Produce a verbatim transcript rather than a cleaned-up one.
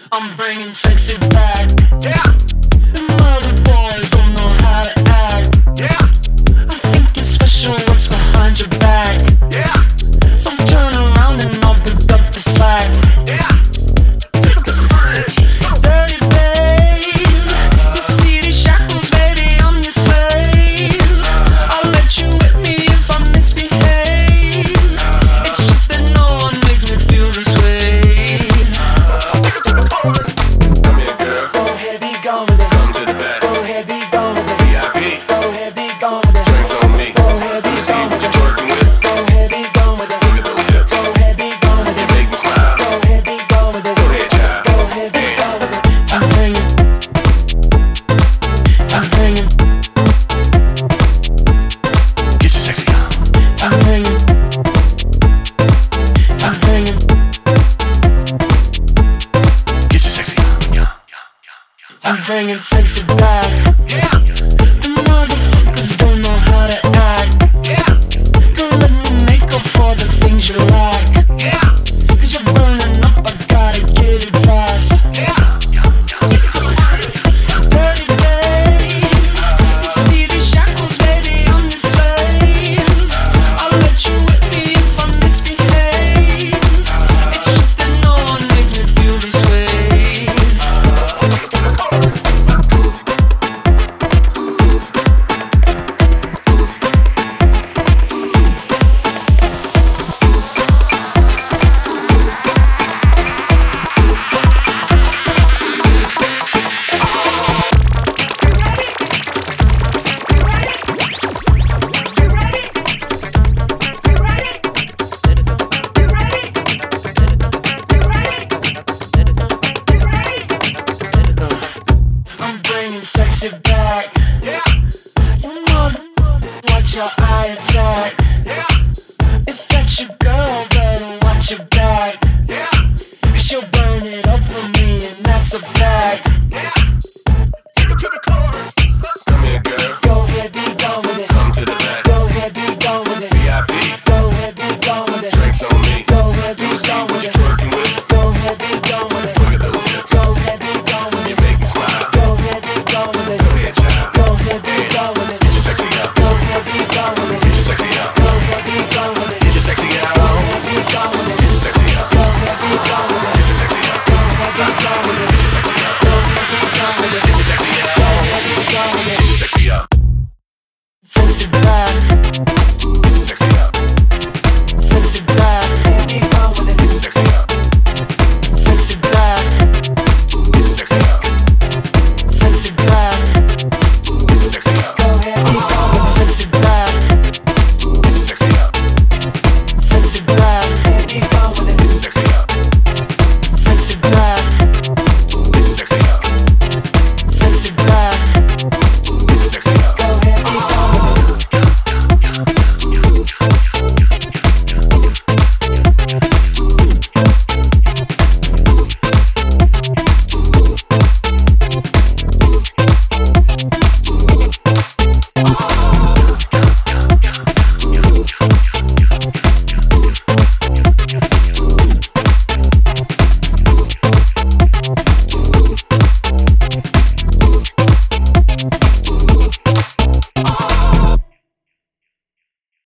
I'm bringing sexy back. Yeah. The mother boys don't know how to act. Yeah. I think it's special what's behind your back. Yeah. So turn around and I'll pick up the slack. Yeah. Pick up this bridge. Dirty babe. You see these shackles, baby, I'm your slave. I'll let you whip me if I misbehave. It's just that no one makes me feel this way. Come here, girl. Go ahead, be gone with it. Come to the back. Go ahead, be gone with it. V I P. Go ahead, be gone with it. Drinks on me. Go ahead, Let me be see gone what with you're it. twerking with. Go ahead, be gone with it. Look at those hips. Go ahead, be gone with You it. make me smile. Go ahead, be gone with it. Go ahead, child. Go ahead, be gone with it. I'm bringing, I'm bringing, Get your sexy on. I'm bringing, I'm bringing, Get your sexy on. Yeah, yeah, I'm bringing sexy back. yeah. The motherfuckers don't know how to act. Yeah, Girl, let me make up for the things you lack. yeah, Cause you're burning up, I gotta get it fast. yeah, yeah, yeah. Dirty babe, you see these shackles, baby, I'm your slave. I'll let you whip me if I misbehave. It's just that no one makes me feel this way. I'm bringing sexy back. Yeah, You mother, watch your eye attack. yeah, If that's your girl, better watch your back. yeah, Cause she'll burn it up for me, and that's a fact. yeah. Take it to the chorus. Come here, girl.